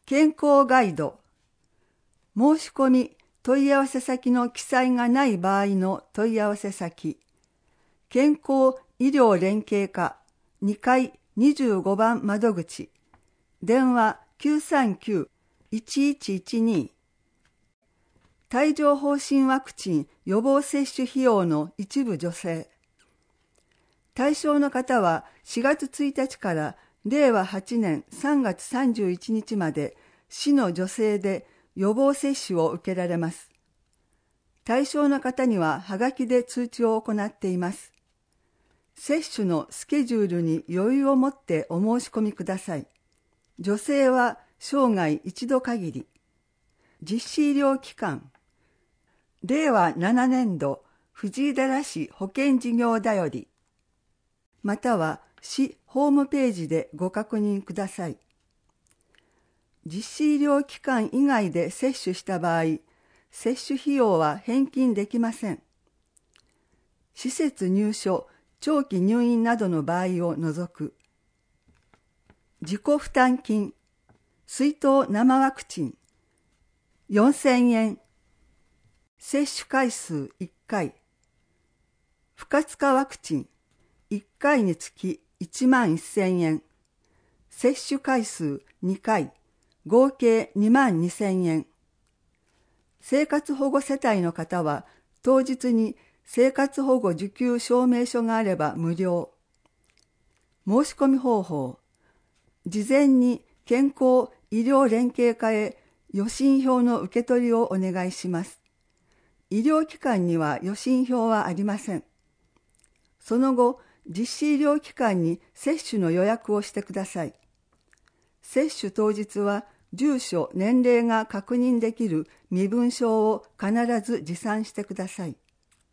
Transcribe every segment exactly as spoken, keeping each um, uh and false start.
健康ガイド。申し込み問い合わせ先の記載がない場合の問い合わせ先。健康医療連携課にかいにじゅうごばん窓口。電話 きゅうさんきゅう いちいちいちに。帯状疱疹ワクチン予防接種費用の一部助成。対象の方はしがつついたちかられいわはちねんさんがつさんじゅういちにちまで市の助成で予防接種を受けられます。対象の方にははがきで通知を行っています。接種のスケジュールに余裕を持ってお申し込みください。助成は生涯一度限り。実施医療機関。れいわななねんど藤井寺市保健事業だより。または市ホームページでご確認ください。実施医療機関以外で接種した場合、接種費用は返金できません。施設入所、長期入院などの場合を除く。自己負担金、水筒生ワクチン、よんせんえん。接種回数いっかい。不活化ワクチン、いっかいにつきいちまんせんえん。接種回数にかい、合計にまんにせんえん。生活保護世帯の方は、当日に生活保護受給証明書があれば無料。申し込み方法。事前に健康医療連携課へ予診票の受け取りをお願いします。医療機関には予診票はありません。その後、実施医療機関に接種の予約をしてください。接種当日は住所、年齢が確認できる身分証を必ず持参してください。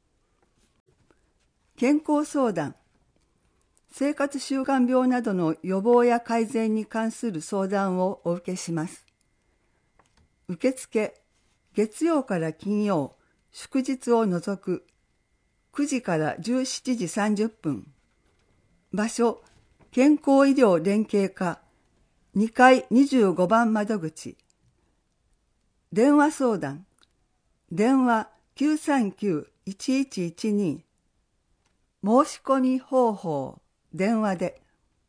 健康相談。生活習慣病などの予防や改善に関する相談をお受けします。受付、月曜から金曜、祝日を除く、くじからじゅうしちじさんじゅっぷん。場所、健康医療連携課、にかいにじゅうごばん窓口。電話相談。電話 きゅうさんきゅう いちいちいちに。申し込み方法。電話で。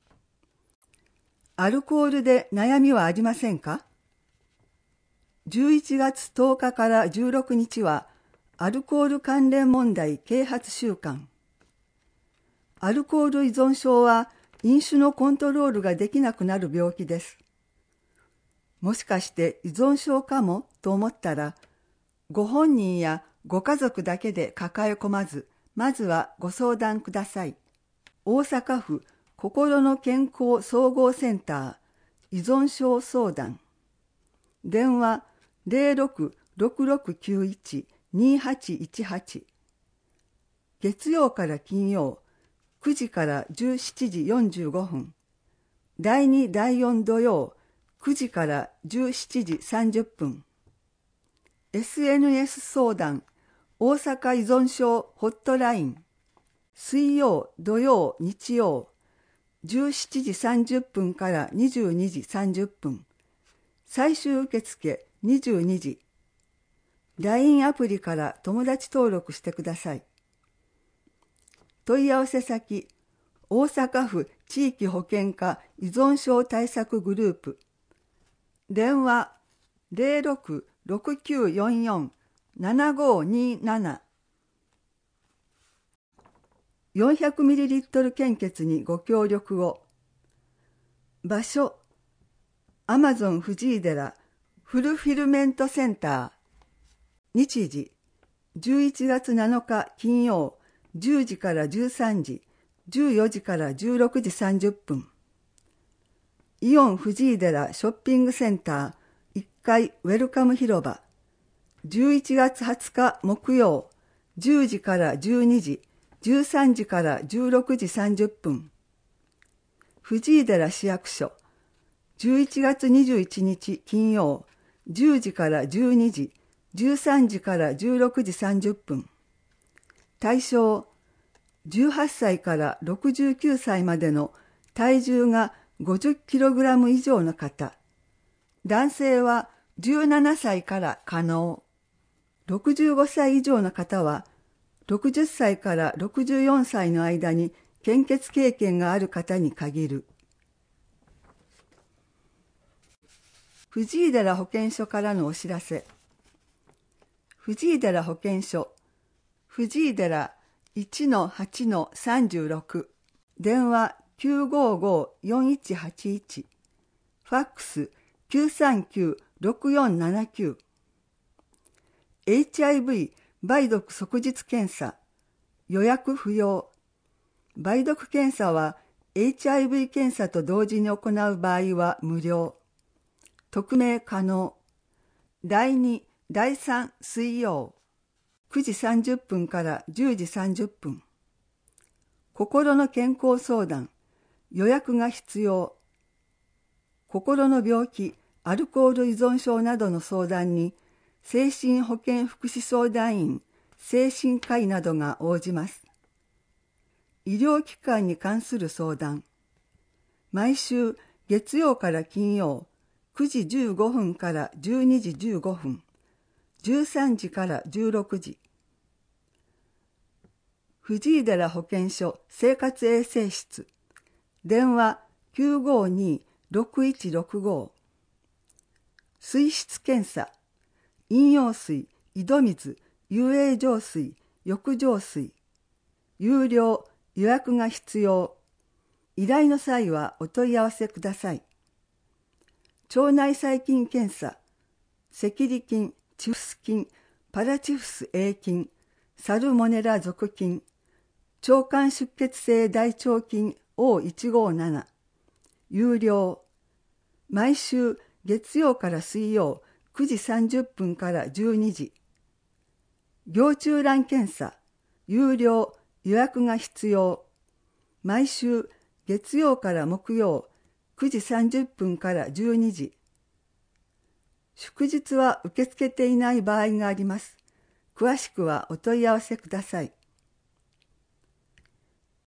アルコールで悩みはありませんか？じゅういちがつとおかからじゅうろくにちはアルコール関連問題啓発週間。アルコール依存症は飲酒のコントロールができなくなる病気です。もしかして依存症かもと思ったら、ご本人やご家族だけで抱え込まず、まずはご相談ください。大阪府心の健康総合センター依存症相談。電話 ゼロろく ろくろくきゅういち にはちいちはち。月曜から金曜、くじからじゅうしちじよんじゅうごふん。だいにだいよん土曜、くじからじゅうしちじさんじゅっぷん。エスエヌエス 相談、大阪依存症ホットライン。水曜、土曜、日曜、じゅうしちじさんじゅっぷんからにじゅうにじさんじゅっぷん。最終受付にじゅうにじ。ライン アプリから友達登録してください。問い合わせ先、大阪府地域保健課依存症対策グループ。電話 ゼロろく ろくきゅうよんよん ななごになな。よんひゃくミリリットル 献血にご協力を。場所、アマゾン藤井寺フルフィルメントセンター。日時、じゅういちがつなのか金曜、じゅうじからじゅうさんじ、じゅうよじからじゅうろくじさんじゅっぷん。イオン藤井寺ショッピングセンターいっかいウェルカム広場。じゅういちがつはつか木曜、じゅうじからじゅうにじ、じゅうさんじからじゅうろくじさんじゅっぷん。藤井寺市役所。じゅういちがつにじゅういちにち金曜、じゅうじからじゅうにじ、じゅうさんじからじゅうろくじさんじゅっぷん。対象、じゅうはっさいからろくじゅうきゅうさいまでの体重がごじゅっキログラム以上の方、 男性はじゅうななさいから可能。ろくじゅうごさい以上の方は、ろくじゅっさいからろくじゅうよんさいの間に献血経験がある方に限る。藤井寺保健所からのお知らせ。藤井寺保健所、藤井寺 いちのはちのさんじゅうろく、電話 きゅうごごよんいちはちいち、ファックス きゅうさんきゅうろくよんななきゅう、エイチアイブイ 梅毒即日検査、予約不要。梅毒検査は エイチアイブイ 検査と同時に行う場合は無料。匿名可能。だいに、だいさん水曜、くじさんじゅっぷんからじゅうじさんじゅっぷん。心の健康相談、予約が必要。心の病気、アルコール依存症などの相談に、精神保健福祉相談員、精神科医などが応じます。医療機関に関する相談。毎週月曜から金曜、くじじゅうごふんからじゅうにじじゅうごふん、じゅうさんじからじゅうろくじ。藤井寺保健所生活衛生室、電話 きゅうごに ろくいちろくご。水質検査、飲用水、井戸水、遊泳浄水、浴浄水、有料、予約が必要。依頼の際はお問い合わせください。腸内細菌検査、赤痢菌、チフス菌、パラチフス A 菌、サルモネラ属菌、腸管出血性大腸菌 オーいちごなな、有料。毎週月曜から水曜くじさんじゅっぷんからじゅうにじ。行虫卵検査、有料、予約が必要。毎週月曜から木曜くじさんじゅっぷんからじゅうにじ。祝日は受け付けていない場合があります。詳しくはお問い合わせください。